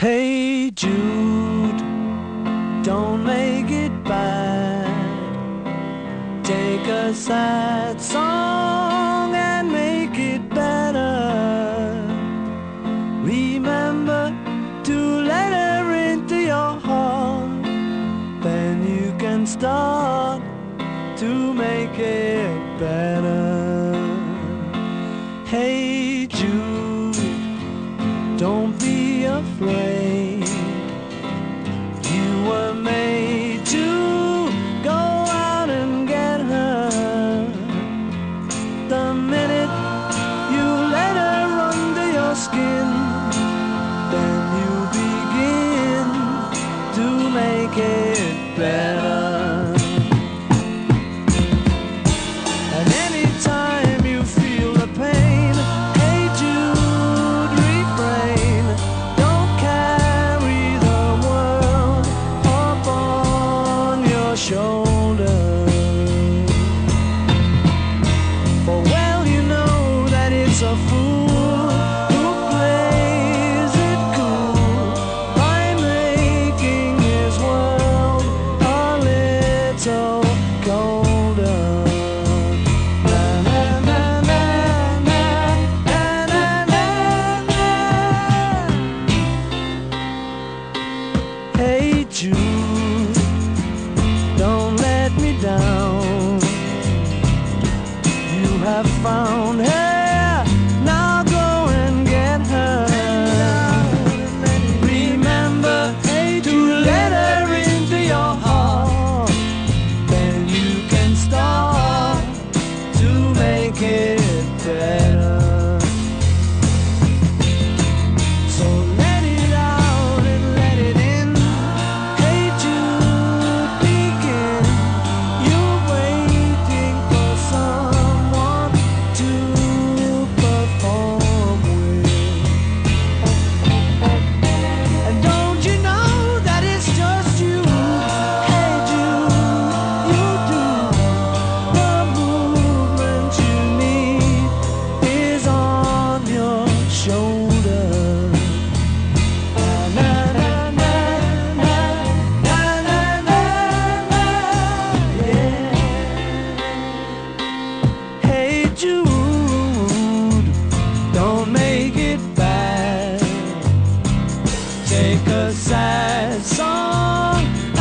Hey Jude, don't make it bad. Take a sad song and make it better. Remember to let her into your heart. Then you can start to make it better. Hey Jude, don't be afraid. You were made to go out and get her. The minute you let her under your skin, then you begin to make it better. And anytime you feel the pain, hey Jude, refrain. Don't carry the world up on your shoulder. For well you know that it's a fool who plays it cool by making his world a little colder. Hey Jude, don't let me down. You have found her, now go and get her. Remember to let her into your heart. Then you can start to make it better. So let it out and let it in. Hey Jude, begin. You're waiting for someone to perform with. And don't you know that it's just you? Hey Jude, you do. The movement you need is on your shoulder. Na na na na na na na na, yeah. Hey Jude, don't make it bad. Take a sad song